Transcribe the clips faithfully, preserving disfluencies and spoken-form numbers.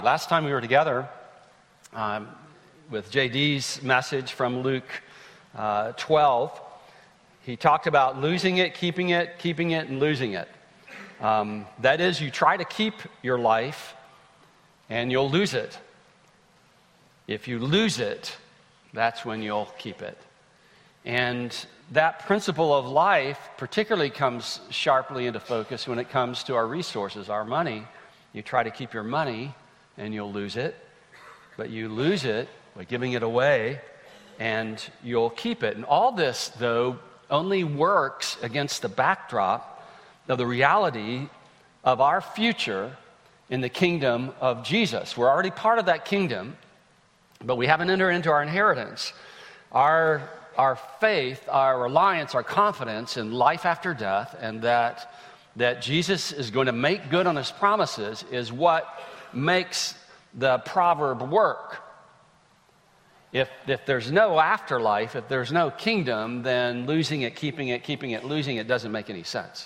Last time we were together um, with J D's message from Luke uh, twelve, he talked about losing it, keeping it, keeping it, and losing it. Um, that is, you try to keep your life, and you'll lose it. If you lose it, that's when you'll keep it. And that principle of life particularly comes sharply into focus when it comes to our resources, our money. You try to keep your money, and you'll lose it. But you lose it by giving it away, and you'll keep it. And all this, though, only works against the backdrop of the reality of our future in the kingdom of Jesus. We're already part of that kingdom, but we haven't entered into our inheritance. Our, our faith, our reliance, our confidence in life after death, and that, that Jesus is going to make good on his promises is what makes the proverb work. If, if there's no afterlife, if there's no kingdom, then losing it, keeping it, keeping it, losing it doesn't make any sense.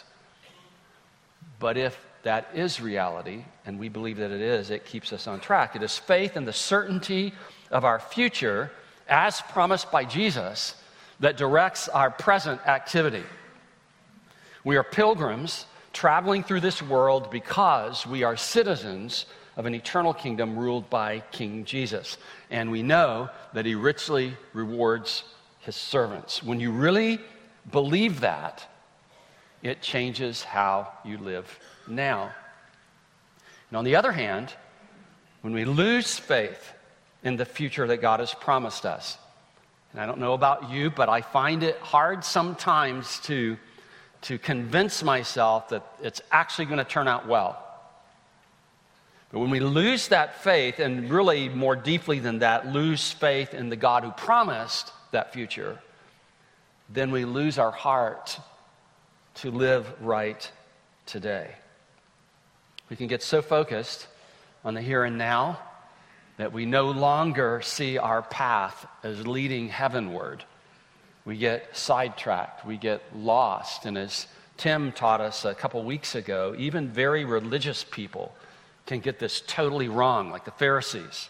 But if that is reality, and we believe that it is, it keeps us on track. It is faith in the certainty of our future, as promised by Jesus, that directs our present activity. We are pilgrims traveling through this world because we are citizens of an eternal kingdom ruled by King Jesus. And we know that he richly rewards his servants. When you really believe that, it changes how you live now. And on the other hand, when we lose faith in the future that God has promised us, and I don't know about you, but I find it hard sometimes to, to convince myself that it's actually going to turn out well. But when we lose that faith, and really more deeply than that, lose faith in the God who promised that future, then we lose our heart to live right today. We can get so focused on the here and now that we no longer see our path as leading heavenward. We get sidetracked, we get lost, and as Tim taught us a couple weeks ago, even very religious people can get this totally wrong, like the Pharisees.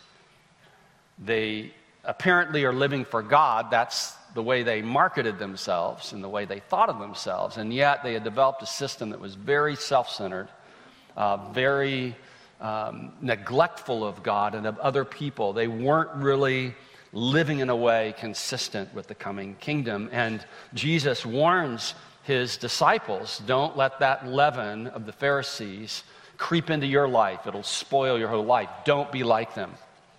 They apparently are living for God. That's the way they marketed themselves and the way they thought of themselves, and yet they had developed a system that was very self-centered, uh, very um, neglectful of God and of other people. They weren't really living in a way consistent with the coming kingdom, and Jesus warns his disciples, don't let that leaven of the Pharisees creep into your life. It'll spoil your whole life. Don't be like them.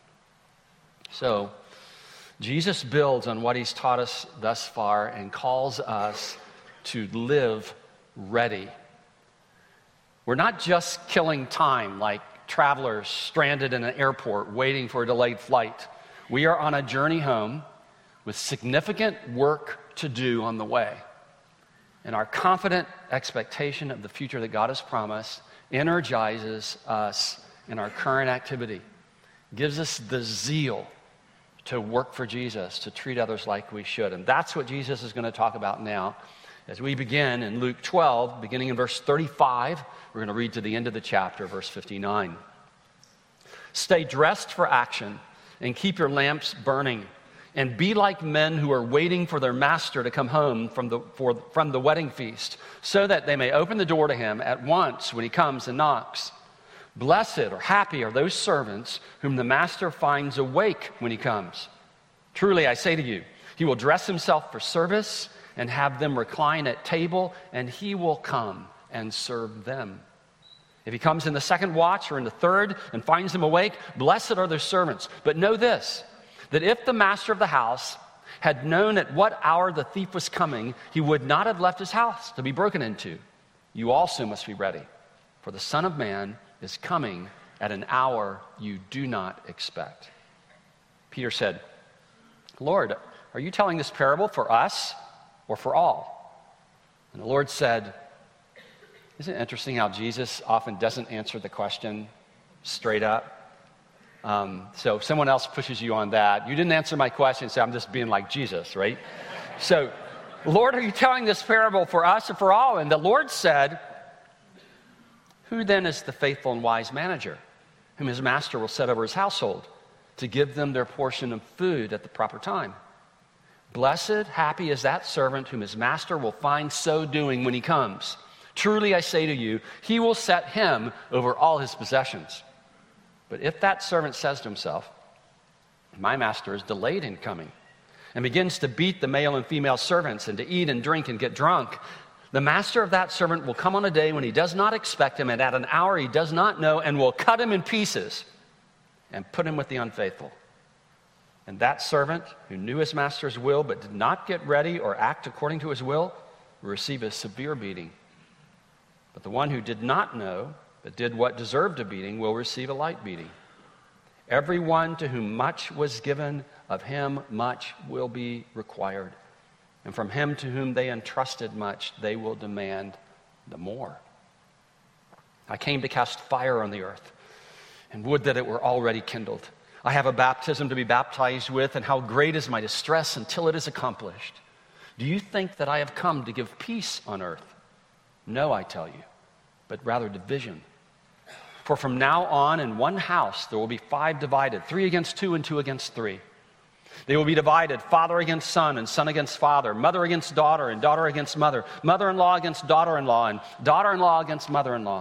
So, Jesus builds on what he's taught us thus far and calls us to live ready. We're not just killing time like travelers stranded in an airport waiting for a delayed flight. We are on a journey home with significant work to do on the way. And our confident expectation of the future that God has promised energizes us in our current activity, gives us the zeal to work for Jesus, to treat others like we should. And that's what Jesus is going to talk about now. As we begin in Luke twelve, beginning in verse thirty-five, we're going to read to the end of the chapter, verse fifty-nine. Stay dressed for action and keep your lamps burning, and be like men who are waiting for their master to come home from the, for, from the wedding feast, so that they may open the door to him at once when he comes and knocks. Blessed or happy are those servants whom the master finds awake when he comes. Truly, I say to you, he will dress himself for service and have them recline at table, and he will come and serve them. If he comes in the second watch or in the third and finds them awake, blessed are those servants. But know this, that if the master of the house had known at what hour the thief was coming, he would not have left his house to be broken into. You also must be ready, for the Son of Man is coming at an hour you do not expect. Peter said, Lord, are you telling this parable for us or for all? And the Lord said, isn't it interesting how Jesus often doesn't answer the question straight up? Um, so if someone else pushes you on that, you didn't answer my question, so I'm just being like Jesus, right? So, Lord, are you telling this parable for us or for all? And the Lord said, who then is the faithful and wise manager, whom his master will set over his household to give them their portion of food at the proper time. Blessed, happy is that servant whom his master will find so doing when he comes. Truly I say to you, he will set him over all his possessions. But if that servant says to himself, my master is delayed in coming, and begins to beat the male and female servants and to eat and drink and get drunk, the master of that servant will come on a day when he does not expect him and at an hour he does not know, and will cut him in pieces and put him with the unfaithful. And that servant who knew his master's will but did not get ready or act according to his will will receive a severe beating. But the one who did not know but did what deserved a beating will receive a light beating. Everyone to whom much was given, of him much will be required. And from him to whom they entrusted much, they will demand the more. I came to cast fire on the earth, and would that it were already kindled. I have a baptism to be baptized with, and how great is my distress until it is accomplished. Do you think that I have come to give peace on earth? No, I tell you, but rather division. For from now on in one house there will be five divided, three against two and two against three. They will be divided, father against son and son against father, mother against daughter and daughter against mother, mother-in-law against daughter-in-law and daughter-in-law against mother-in-law.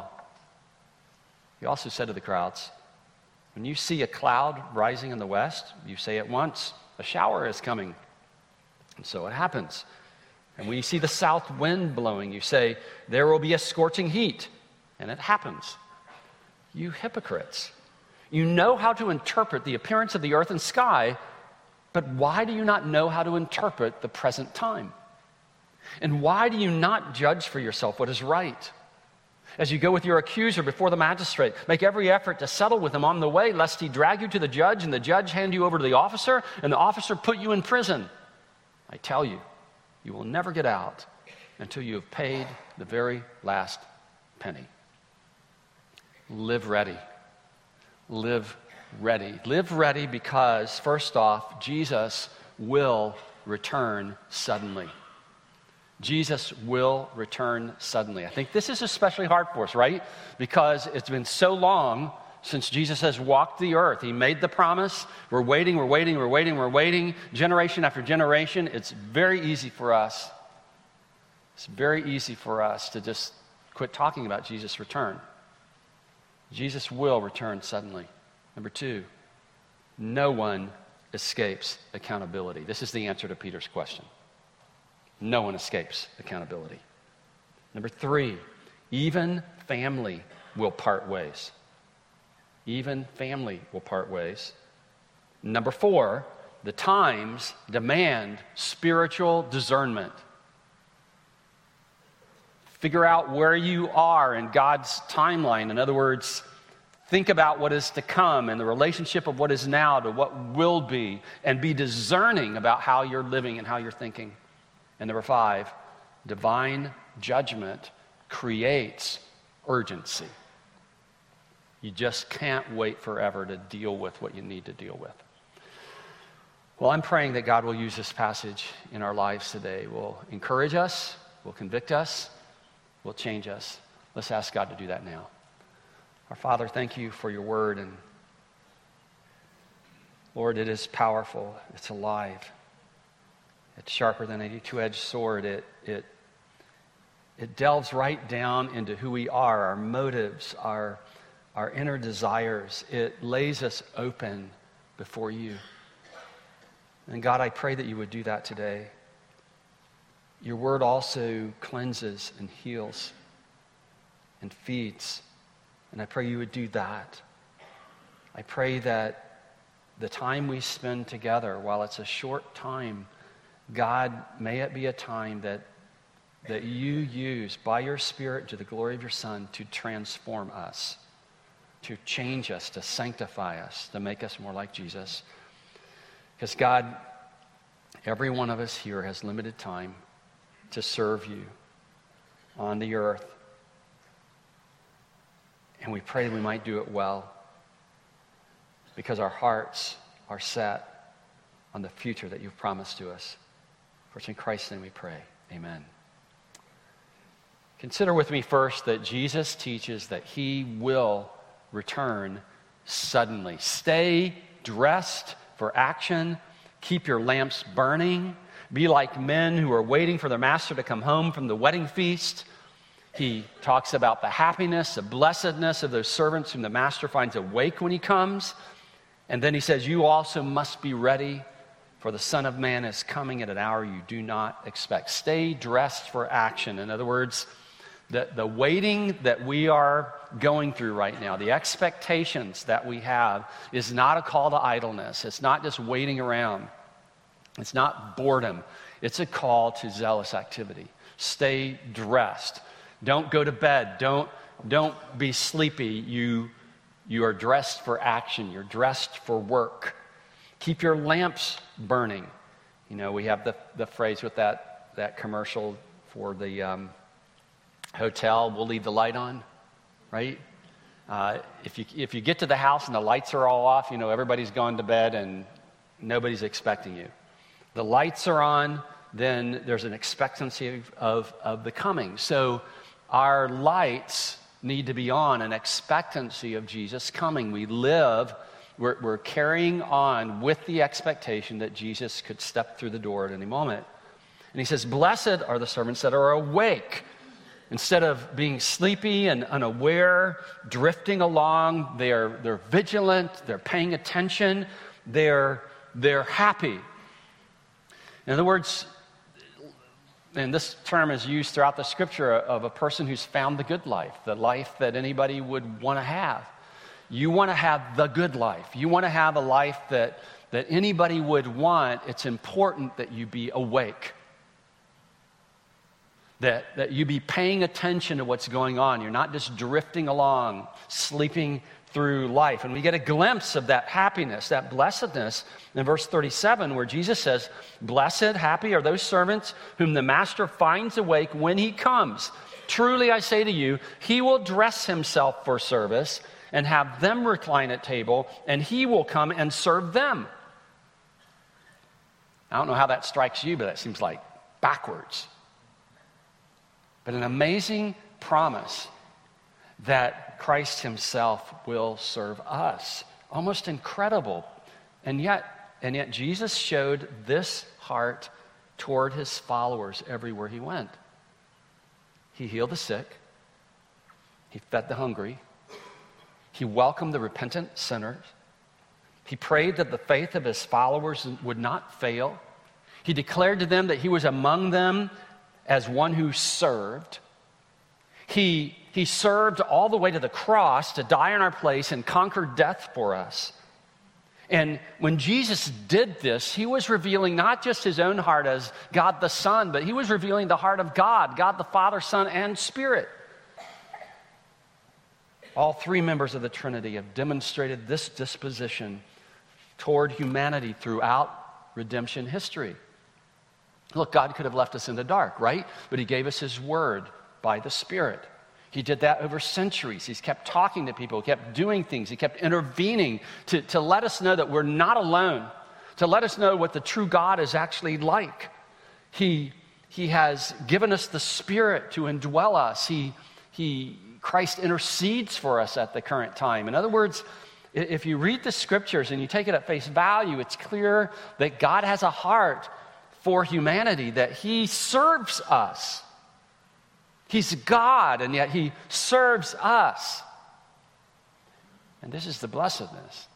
He also said to the crowds, when you see a cloud rising in the west, you say at once, a shower is coming. And so it happens. And when you see the south wind blowing, you say, there will be a scorching heat. And it happens. You hypocrites, you know how to interpret the appearance of the earth and sky, but why do you not know how to interpret the present time? And why do you not judge for yourself what is right? As you go with your accuser before the magistrate, make every effort to settle with him on the way, lest he drag you to the judge and the judge hand you over to the officer and the officer put you in prison. I tell you, you will never get out until you have paid the very last penny. Live ready. Live ready. Live ready because, first off, Jesus will return suddenly. Jesus will return suddenly. I think this is especially hard for us, right? Because it's been so long since Jesus has walked the earth. He made the promise. We're waiting, we're waiting, we're waiting, we're waiting. Generation after generation. It's very easy for us. It's very easy for us to just quit talking about Jesus' return. Jesus will return suddenly. Number two, no one escapes accountability. This is the answer to Peter's question. No one escapes accountability. Number three, even family will part ways. Even family will part ways. Number four, the times demand spiritual discernment. Figure out where you are in God's timeline. In other words, think about what is to come and the relationship of what is now to what will be, and be discerning about how you're living and how you're thinking. And number five, divine judgment creates urgency. You just can't wait forever to deal with what you need to deal with. Well, I'm praying that God will use this passage in our lives today. Will encourage us, will convict us, will change us. Let's ask God to do that now. Our Father, thank you for your word. And Lord, it is powerful. It's alive. It's sharper than any two-edged sword. It, it, it delves right down into who we are, our motives, our, our inner desires. It lays us open before you. And God, I pray that you would do that today. Your word also cleanses and heals and feeds. And I pray you would do that. I pray that the time we spend together, while it's a short time, God, may it be a time that, that you use by your Spirit to the glory of your Son to transform us, to change us, to sanctify us, to make us more like Jesus. Because God, every one of us here has limited time to serve you on the earth. And we pray that we might do it well, because our hearts are set on the future that you've promised to us. For it's in Christ's name we pray. Amen. Consider with me first that Jesus teaches that he will return suddenly. Stay dressed for action. Keep your lamps burning. Be like men who are waiting for their master to come home from the wedding feast. He talks about the happiness, the blessedness of those servants whom the master finds awake when he comes. And then he says, you also must be ready, for the Son of Man is coming at an hour you do not expect. Stay dressed for action. In other words, the, the waiting that we are going through right now, the expectations that we have, is not a call to idleness. It's not just waiting around. It's not boredom. It's a call to zealous activity. Stay dressed. Don't go to bed. Don't, don't be sleepy. You, you are dressed for action. You're dressed for work. Keep your lamps burning. You know, we have the, the phrase with that, that commercial for the um, hotel, we'll leave the light on, right? Uh, if you, if you get to the house and the lights are all off, you know, everybody's gone to bed and nobody's expecting you. The lights are on, then there's an expectancy of, of, of the coming. So our lights need to be on, an expectancy of Jesus coming. We live, we're, we're carrying on with the expectation that Jesus could step through the door at any moment. And he says, blessed are the servants that are awake. Instead of being sleepy and unaware, drifting along, they're, they're vigilant, they're paying attention, they're, they're happy. In other words, and this term is used throughout the scripture of a person who's found the good life, the life that anybody would want to have. You want to have the good life. You want to have a life that, that anybody would want. It's important that you be awake, that, that you be paying attention to what's going on. You're not just drifting along, sleeping through life. And we get a glimpse of that happiness, that blessedness in verse thirty-seven, where Jesus says, blessed, happy are those servants whom the master finds awake when he comes. Truly I say to you, he will dress himself for service and have them recline at table, and he will come and serve them. I don't know how that strikes you, but that seems like backwards. But an amazing promise that Christ himself will serve us. Almost incredible. And yet, and yet Jesus showed this heart toward his followers everywhere he went. He healed the sick. He fed the hungry. He welcomed the repentant sinners. He prayed that the faith of his followers would not fail. He declared to them that he was among them as one who served. He, he served all the way to the cross to die in our place and conquer death for us. And when Jesus did this, he was revealing not just his own heart as God the Son, but he was revealing the heart of God, God the Father, Son, and Spirit. All three members of the Trinity have demonstrated this disposition toward humanity throughout redemption history. Look, God could have left us in the dark, right? But he gave us his word by the Spirit. He did that over centuries. He's kept talking to people, he kept doing things, he kept intervening to, to let us know that we're not alone, to let us know what the true God is actually like. He, he has given us the Spirit to indwell us. He, he, Christ intercedes for us at the current time. In other words, if you read the scriptures and you take it at face value, it's clear that God has a heart for humanity, that he serves us. He's God, and yet he serves us. And this is the blessedness,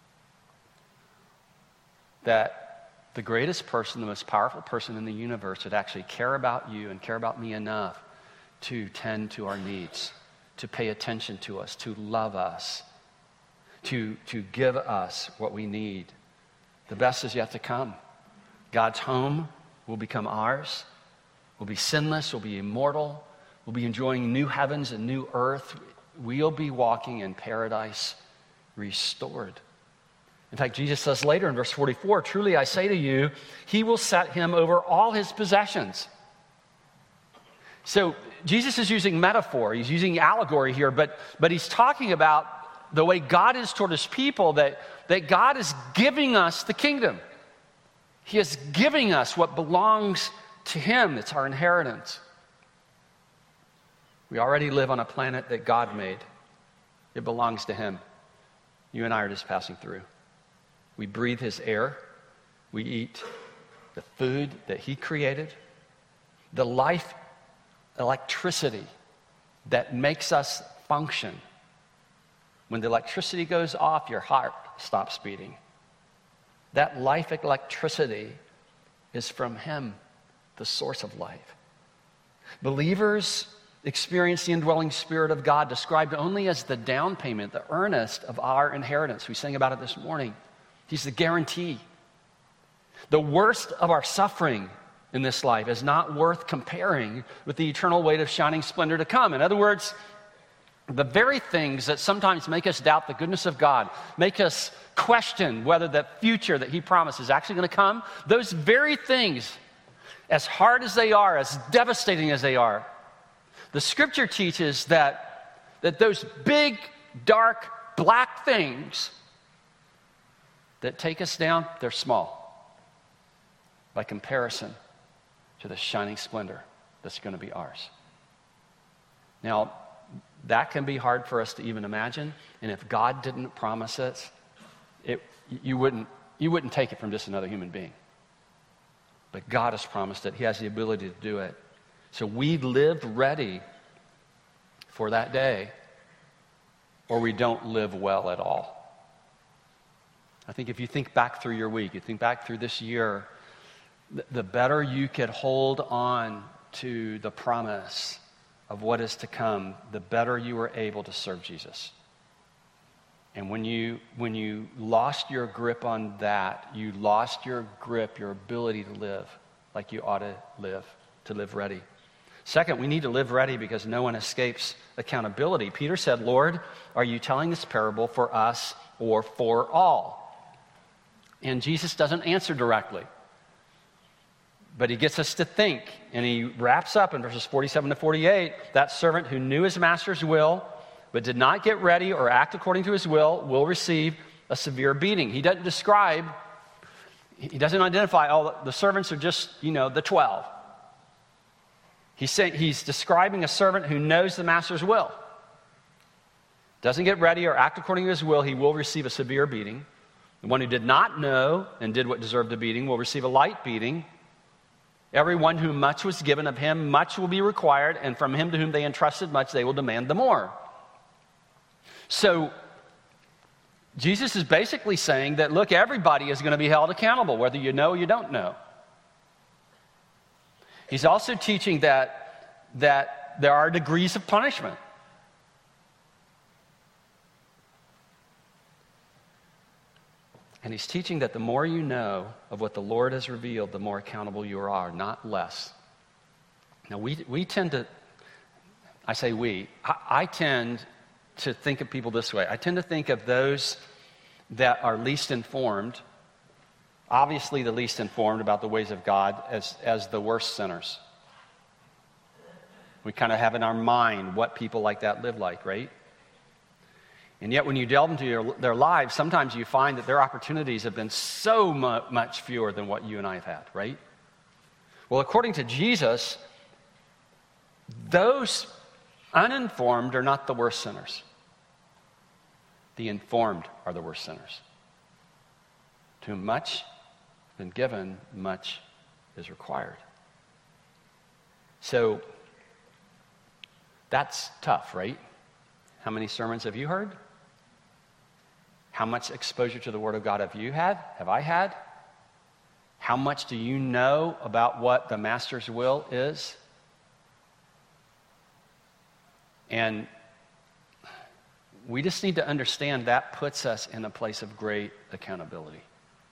that the greatest person, the most powerful person in the universe would actually care about you and care about me enough to tend to our needs, to pay attention to us, to love us, to, to give us what we need. The best is yet to come. God's home will become ours. We'll be sinless, we'll be immortal, we'll be enjoying new heavens and new earth. We'll be walking in paradise restored. In fact, Jesus says later in verse forty-four, truly I say to you, he will set him over all his possessions. So Jesus is using metaphor, he's using allegory here, but, but he's talking about the way God is toward his people, that, that God is giving us the kingdom. He is giving us what belongs to him. It's our inheritance. We already live on a planet that God made. It belongs to him. You and I are just passing through. We breathe his air. We eat the food that he created. The life electricity that makes us function. When the electricity goes off, your heart stops beating. That life electricity is from him, the source of life. Believers experience the indwelling Spirit of God, described only as the down payment, the earnest of our inheritance. We sang about it this morning. He's the guarantee. The worst of our suffering in this life is not worth comparing with the eternal weight of shining splendor to come. In other words, the very things that sometimes make us doubt the goodness of God, make us question whether the future that he promised is actually going to come, those very things, as hard as they are, as devastating as they are, the scripture teaches that, that those big, dark, black things that take us down, they're small by comparison to the shining splendor that's going to be ours. Now, that can be hard for us to even imagine, and if God didn't promise it, it you wouldn't, you wouldn't take it from just another human being. But God has promised it. He has the ability to do it. So we live ready for that day, or we don't live well at all. I think if you think back through your week, you think back through this year, the better you could hold on to the promise of what is to come, the better you were able to serve Jesus. And when you when you lost your grip on that, you lost your grip, your ability to live like you ought to live, to live ready. Second, we need to live ready because no one escapes accountability. Peter said, Lord, are you telling this parable for us or for all? And Jesus doesn't answer directly. But he gets us to think, and he wraps up in verses forty-seven to forty-eight, that servant who knew his master's will, but did not get ready or act according to his will, will receive a severe beating. He doesn't describe, he doesn't identify, oh, the servants are just, you know, the twelve. He's saying, he's describing a servant who knows the master's will. Doesn't get ready or act according to his will, he will receive a severe beating. The one who did not know and did what deserved a beating will receive a light beating. Everyone whom much was given of him, much will be required, and from him to whom they entrusted much, they will demand the more. So, Jesus is basically saying that, look, everybody is going to be held accountable, whether you know or you don't know. He's also teaching that, that there are degrees of punishment. And he's teaching that the more you know of what the Lord has revealed, the more accountable you are, not less. Now, we we tend to, I say we, I, I tend to think of people this way. I tend to think of those that are least informed, obviously the least informed about the ways of God, as, as the worst sinners. We kind of have in our mind what people like that live like, right? And yet when you delve into your, their lives, sometimes you find that their opportunities have been so mu- much fewer than what you and I have had, right? Well, according to Jesus, those uninformed are not the worst sinners. The informed are the worst sinners. To whom much has been given, much is required. So, that's tough, right? How many sermons have you heard? How much exposure to the Word of God have you had? Have I had? How much do you know about what the Master's will is? And we just need to understand that puts us in a place of great accountability.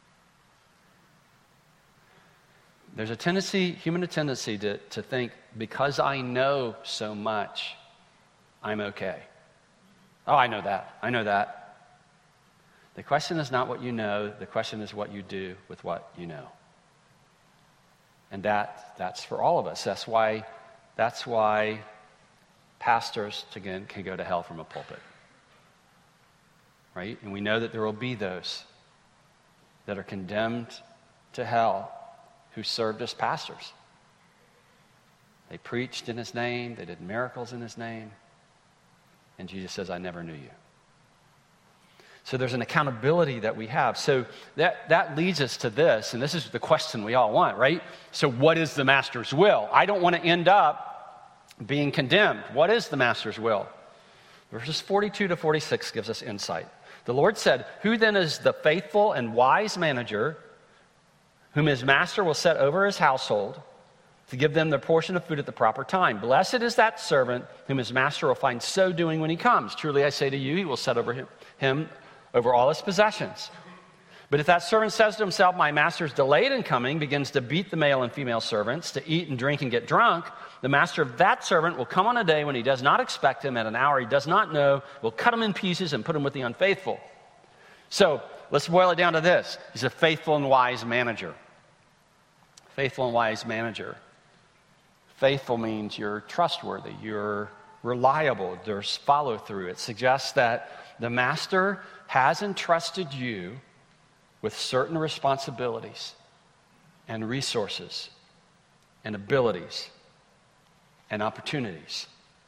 There's a tendency, human tendency to, to think, because I know so much, I'm okay. Oh, I know that. I know that. The question is not what you know. The question is what you do with what you know. And that that's for all of us. That's why that's why pastors, again, can go to hell from a pulpit. Right? And we know that there will be those that are condemned to hell who served as pastors. They preached in his name. They did miracles in his name. And Jesus says, I never knew you. So there's an accountability that we have. So that, that leads us to this, and this is the question we all want, right? So what is the master's will? I don't want to end up being condemned. What is the master's will? Verses forty-two to forty-six gives us insight. The Lord said, "Who then is the faithful and wise manager whom his master will set over his household to give them their portion of food at the proper time? Blessed is that servant whom his master will find so doing when he comes. Truly I say to you, he will set over him, him over all his possessions. But if that servant says to himself, my master is delayed in coming, begins to beat the male and female servants, to eat and drink and get drunk, the master of that servant will come on a day when he does not expect him, at an hour he does not know, will cut him in pieces and put him with the unfaithful." So let's boil it down to this. He's a faithful and wise manager. Faithful and wise manager. Faithful means you're trustworthy, you're reliable, there's follow through. It suggests that the master has entrusted you with certain responsibilities and resources and abilities and opportunities.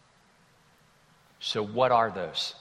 So what are those?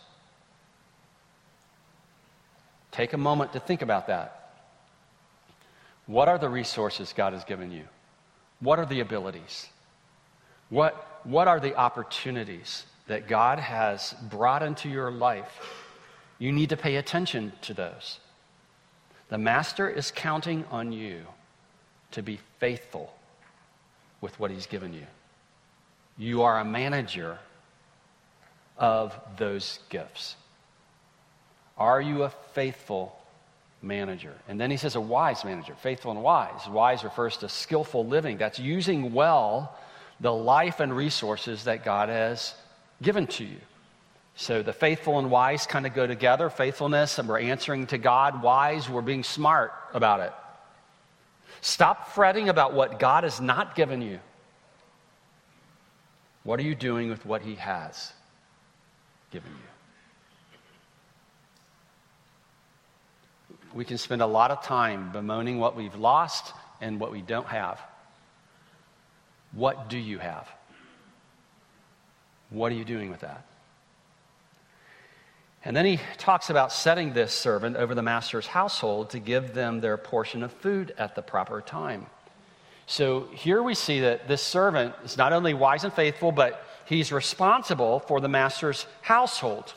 Take a moment to think about that. What are the resources God has given you? What are the abilities? What, what are the opportunities that God has brought into your life? You need to pay attention to those. The master is counting on you to be faithful with what he's given you. You are a manager of those gifts. Are you a faithful manager? And then he says a wise manager, faithful and wise. Wise refers to skillful living. That's using well the life and resources that God has given to you. So the faithful and wise kind of go together. Faithfulness, and we're answering to God. Wise, we're being smart about it. Stop fretting about what God has not given you. What are you doing with what he has given you? We can spend a lot of time bemoaning what we've lost and what we don't have. What do you have? What are you doing with that? And then he talks about setting this servant over the master's household to give them their portion of food at the proper time. So here we see that this servant is not only wise and faithful, but he's responsible for the master's household.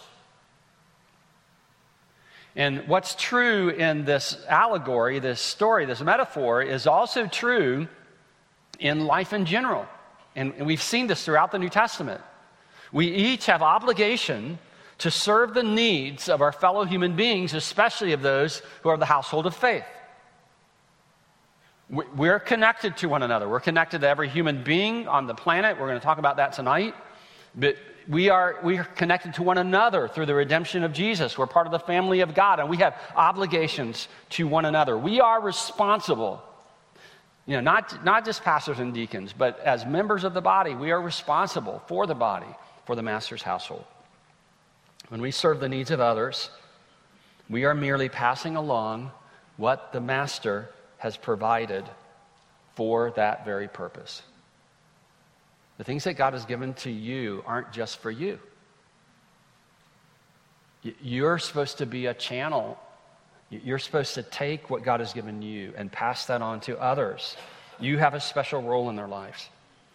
And what's true in this allegory, this story, this metaphor, is also true in life in general. And, and we've seen this throughout the New Testament. We each have obligation to serve the needs of our fellow human beings, especially of those who are the household of faith. We're connected to one another. We're connected to every human being on the planet. We're going to talk about that tonight. But we are, we are connected to one another through the redemption of Jesus. We're part of the family of God, and we have obligations to one another. We are responsible. You know, not, not just pastors and deacons, but as members of the body, we are responsible for the body, for the master's household. When we serve the needs of others, we are merely passing along what the master has provided for that very purpose. The things that God has given to you aren't just for you. You're supposed to be a channel. You're supposed to take what God has given you and pass that on to others. You have a special role in their lives.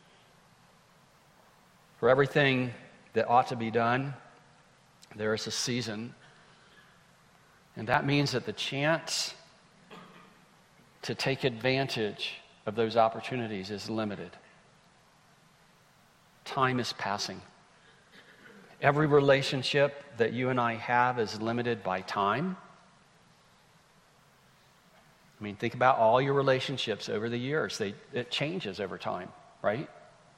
For everything that ought to be done, there is a season. And that means that the chance to take advantage of those opportunities is limited. Time is passing. Every relationship that you and I have is limited by time. I mean, think about all your relationships over the years. They, it changes over time, right?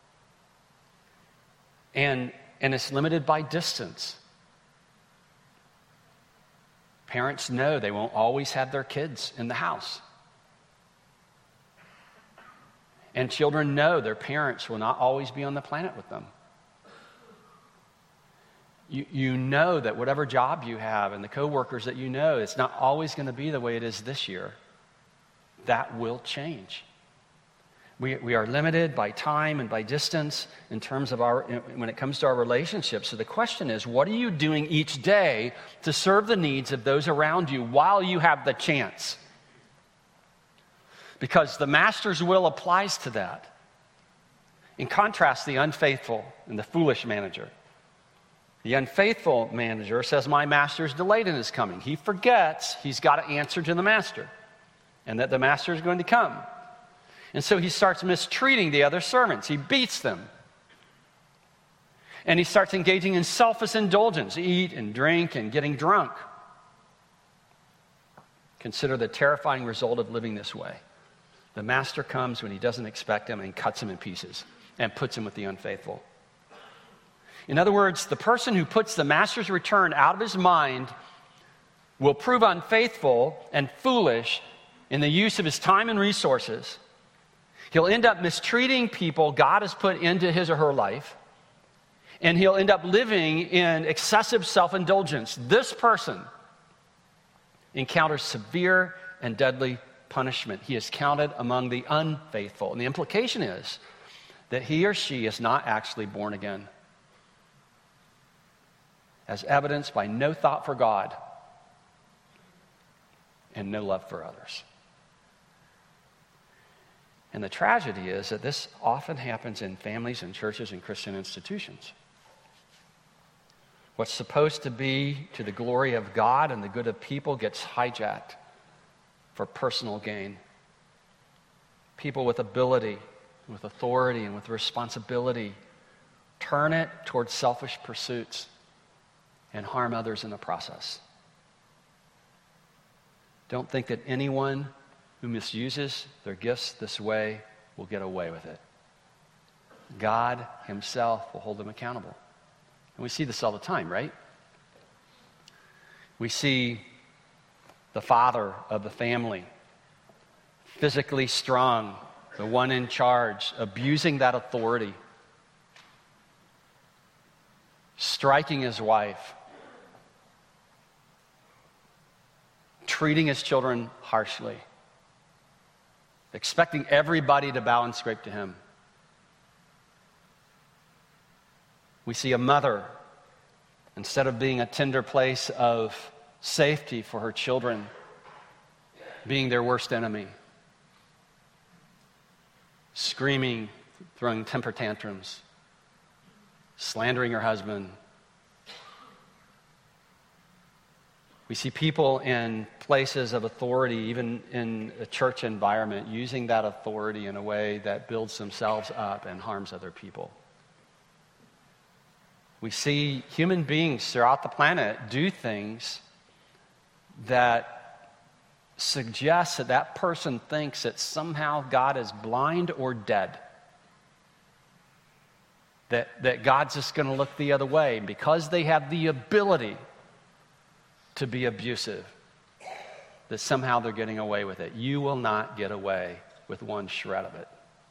And, and it's limited by distance. Parents know they won't always have their kids in the house. And children know their parents will not always be on the planet with them. You, you know that whatever job you have and the coworkers that you know, it's not always going to be the way it is this year. That will change. We, we are limited by time and by distance in terms of our, when it comes to our relationships. So the question is, what are you doing each day to serve the needs of those around you while you have the chance? Because the master's will applies to that. In contrast, the unfaithful and the foolish manager. The unfaithful manager says, my master is delayed in his coming. He forgets he's got to answer to the master and that the master is going to come. And so he starts mistreating the other servants. He beats them. And he starts engaging in selfish indulgence, eat and drink and getting drunk. Consider the terrifying result of living this way. The master comes when he doesn't expect him and cuts him in pieces and puts him with the unfaithful. In other words, the person who puts the master's return out of his mind will prove unfaithful and foolish in the use of his time and resources. He'll end up mistreating people God has put into his or her life, and he'll end up living in excessive self-indulgence. This person encounters severe and deadly punishment. He is counted among the unfaithful. And the implication is that he or she is not actually born again, as evidenced by no thought for God and no love for others. And the tragedy is that this often happens in families and churches and Christian institutions. What's supposed to be to the glory of God and the good of people gets hijacked for personal gain. People with ability, with authority, and with responsibility turn it towards selfish pursuits and harm others in the process. Don't think that anyone who misuses their gifts this way will get away with it. God himself will hold them accountable. And we see this all the time, right? We see the father of the family, physically strong, the one in charge, abusing that authority, striking his wife, treating his children harshly, expecting everybody to bow and scrape to him. We see a mother, instead of being a tender place of safety for her children, being their worst enemy, screaming, throwing temper tantrums, slandering her husband. We see people in places of authority, even in a church environment, using that authority in a way that builds themselves up and harms other people. We see human beings throughout the planet do things that suggest that that person thinks that somehow God is blind or dead. That, that God's just going to look the other way because they have the ability to be abusive, that somehow they're getting away with it. You will not get away with one shred of it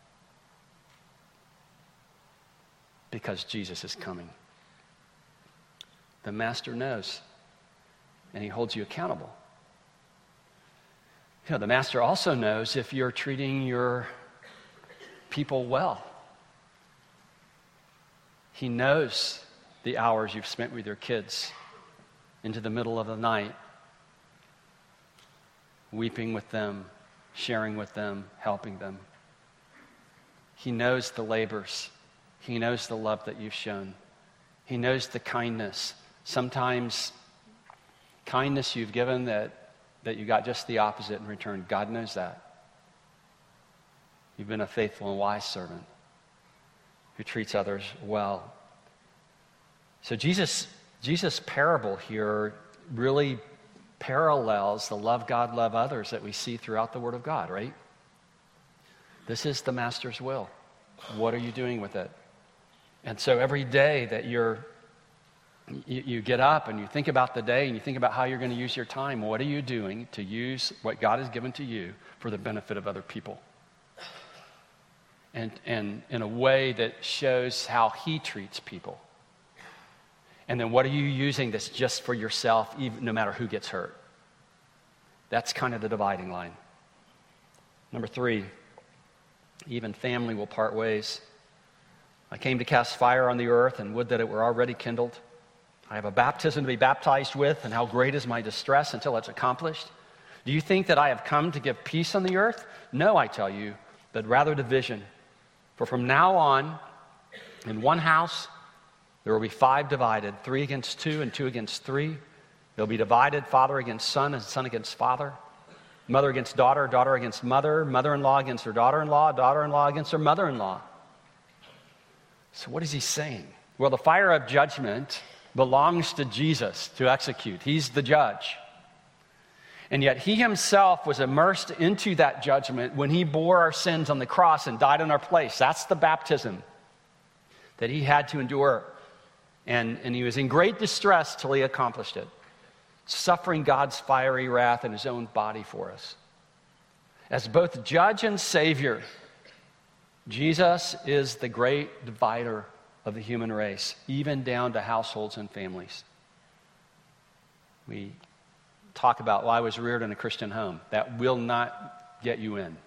because Jesus is coming. The master knows, and he holds you accountable. You know, the master also knows if you're treating your people well. He knows the hours you've spent with your kids into the middle of the night, weeping with them, sharing with them, helping them. He knows the labors. He knows the love that you've shown. He knows the kindness. Sometimes kindness you've given that, that you got just the opposite in return. God knows that. You've been a faithful and wise servant who treats others well. So Jesus, Jesus' parable here really parallels the love God, love others that we see throughout the Word of God, right? This is the master's will. What are you doing with it? And so every day that you're You, you get up and you think about the day and you think about how you're going to use your time. What are you doing to use what God has given to you for the benefit of other people? And, and in a way that shows how he treats people. And then what are you using that's just for yourself, even no matter who gets hurt? That's kind of the dividing line. Number three, Even family will part ways. I came to cast fire on the earth, and would that it were already kindled. I have a baptism to be baptized with, and how great is my distress until it's accomplished. Do you think that I have come to give peace on the earth? No, I tell you, but rather division. For from now on, in one house, there will be five divided, three against two and two against three. They'll be divided, father against son and son against father, mother against daughter, daughter against mother, mother-in-law against her daughter-in-law, daughter-in-law against her mother-in-law. So what is he saying? Well, the fire of judgment belongs to Jesus to execute. He's the judge. And yet he himself was immersed into that judgment when he bore our sins on the cross and died in our place. That's the baptism that he had to endure. And, and he was in great distress till he accomplished it, suffering God's fiery wrath in his own body for us. As both judge and savior, Jesus is the great divider of the human race, even down to households and families. We talk about, well, I was reared in a Christian home. That will not get you in.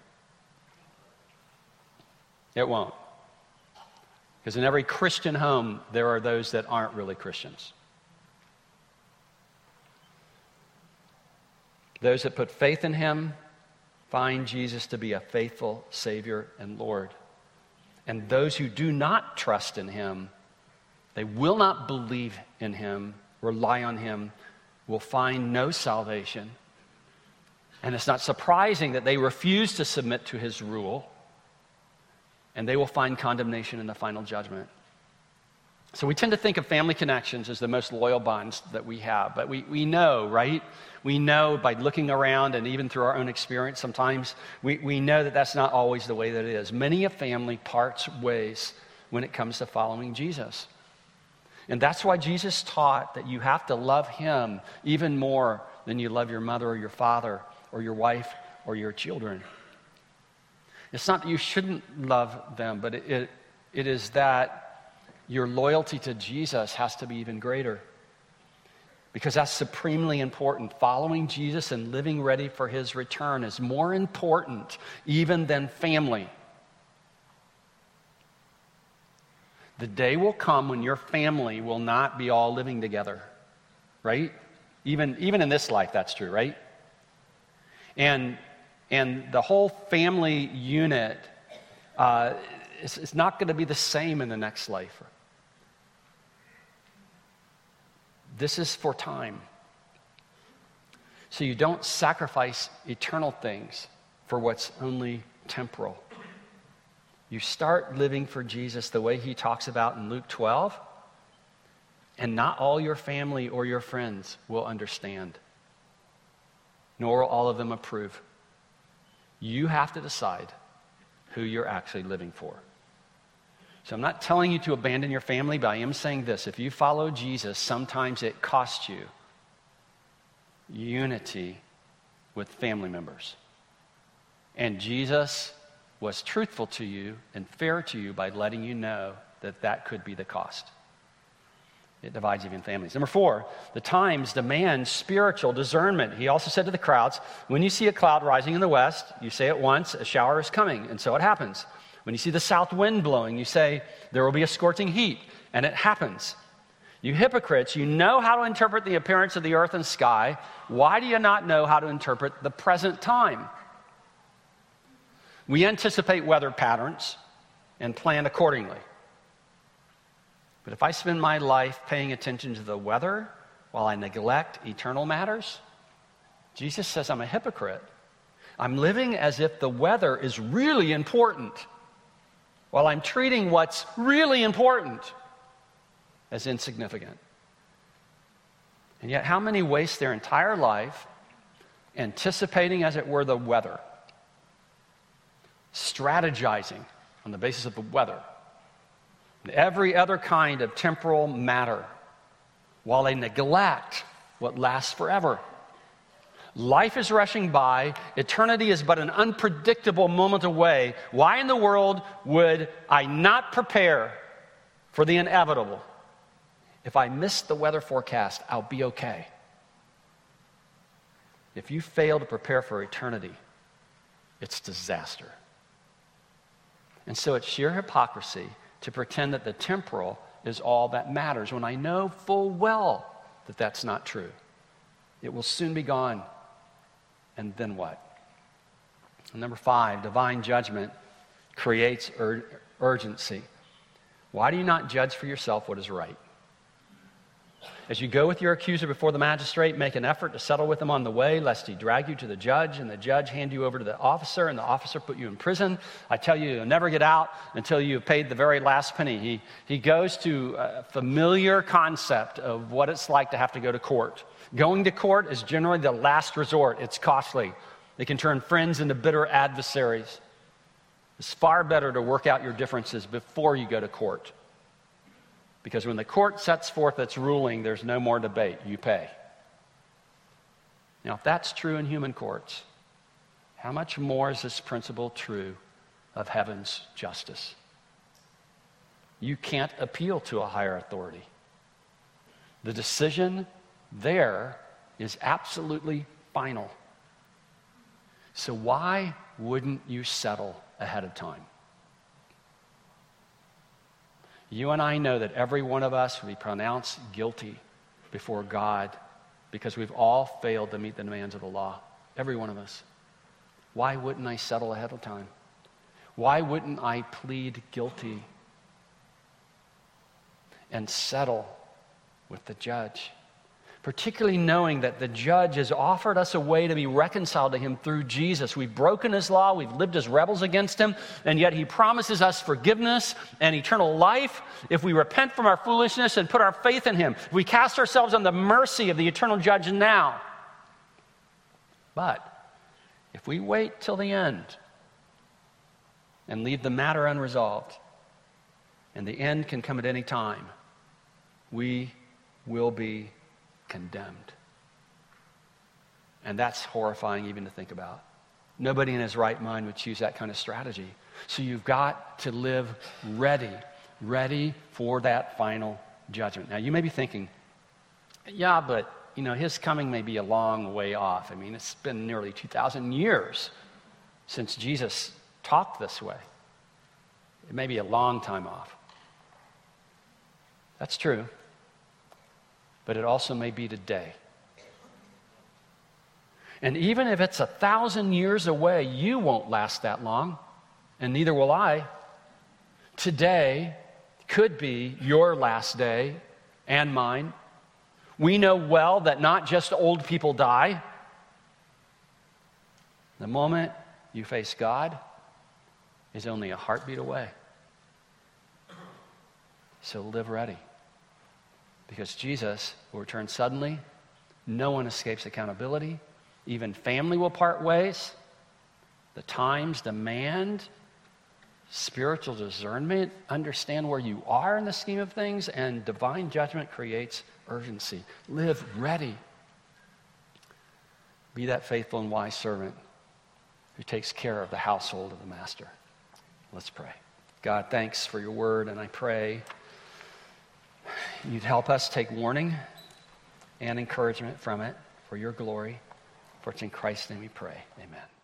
It won't. Because in every Christian home, there are those that aren't really Christians. Those that put faith in him find Jesus to be a faithful Savior and Lord. And those who do not trust in him, they will not believe in him, rely on him, will find no salvation. And it's not surprising that they refuse to submit to his rule, and they will find condemnation in the final judgment. So we tend to think of family connections as the most loyal bonds that we have. But we, we know, right? We know by looking around and even through our own experience sometimes, we, we know that that's not always the way that it is. Many a family parts ways when it comes to following Jesus. And that's why Jesus taught that you have to love him even more than you love your mother or your father or your wife or your children. It's not that you shouldn't love them, but it, it, it is that your loyalty to Jesus has to be even greater, because that's supremely important. Following Jesus and living ready for his return is more important even than family. The day will come when your family will not be all living together, right? Even, even in this life, that's true, right? And, and the whole family unit uh, is, is not going to be the same in the next life. This is for time. So you don't sacrifice eternal things for what's only temporal. You start living for Jesus the way he talks about in Luke twelve, and not all your family or your friends will understand, nor will all of them approve. You have to decide who you're actually living for. So I'm not telling you to abandon your family, but I am saying this. If you follow Jesus, sometimes it costs you unity with family members. And Jesus was truthful to you and fair to you by letting you know that that could be the cost. It divides even families. Number four, the times demand spiritual discernment. He also said to the crowds, when you see a cloud rising in the west, you say at once, a shower is coming, and so it happens. When you see the south wind blowing, you say, there will be a scorching heat, and it happens. You hypocrites, you know how to interpret the appearance of the earth and sky. Why do you not know how to interpret the present time? We anticipate weather patterns and plan accordingly. But if I spend my life paying attention to the weather while I neglect eternal matters, Jesus says I'm a hypocrite. I'm living as if the weather is really important, while I'm treating what's really important as insignificant. And yet, how many waste their entire life anticipating, as it were, the weather, strategizing on the basis of the weather, and every other kind of temporal matter, while they neglect what lasts forever. Life is rushing by. Eternity is but an unpredictable moment away. Why in the world would I not prepare for the inevitable? If I miss the weather forecast, I'll be okay. If you fail to prepare for eternity, it's disaster. And so it's sheer hypocrisy to pretend that the temporal is all that matters when I know full well that that's not true. It will soon be gone. And then what? And number five, divine judgment creates ur- urgency. Why do you not judge for yourself what is right? As you go with your accuser before the magistrate, make an effort to settle with him on the way, lest he drag you to the judge, and the judge hand you over to the officer, and the officer put you in prison. I tell you, you'll never get out until you have paid the very last penny. He, he goes to a familiar concept of what it's like to have to go to court. Going to court is generally the last resort. It's costly. It can turn friends into bitter adversaries. It's far better to work out your differences before you go to court. Because when the court sets forth its ruling, there's no more debate. You pay. Now, if that's true in human courts, how much more is this principle true of heaven's justice? You can't appeal to a higher authority. The decision there is absolutely final. So why wouldn't you settle ahead of time? You and I know that every one of us will be pronounced guilty before God because we've all failed to meet the demands of the law. Every one of us. Why wouldn't I settle ahead of time? Why wouldn't I plead guilty and settle with the judge? Particularly knowing that the judge has offered us a way to be reconciled to him through Jesus. We've broken his law, we've lived as rebels against him, and yet he promises us forgiveness and eternal life if we repent from our foolishness and put our faith in him. If we cast ourselves on the mercy of the eternal judge now. But if we wait till the end and leave the matter unresolved, and the end can come at any time, we will be condemned. And that's horrifying even to think about. Nobody in his right mind would choose that kind of strategy. So you've got to live ready, ready for that final judgment. Now you may be thinking, yeah, but you know, his coming may be a long way off. I mean, it's been nearly two thousand years since Jesus talked this way. It may be a long time off. That's true. But it also may be today. And even if it's a thousand years away, you won't last that long, and neither will I. Today could be your last day and mine. We know well that not just old people die. The moment you face God is only a heartbeat away. So live ready. Because Jesus will return suddenly. No one escapes accountability. Even family will part ways. The times demand spiritual discernment. Understand where you are in the scheme of things. And divine judgment creates urgency. Live ready. Be that faithful and wise servant who takes care of the household of the master. Let's pray. God, thanks for your word. And I pray you'd help us take warning and encouragement from it for your glory. For it's in Christ's name we pray. Amen.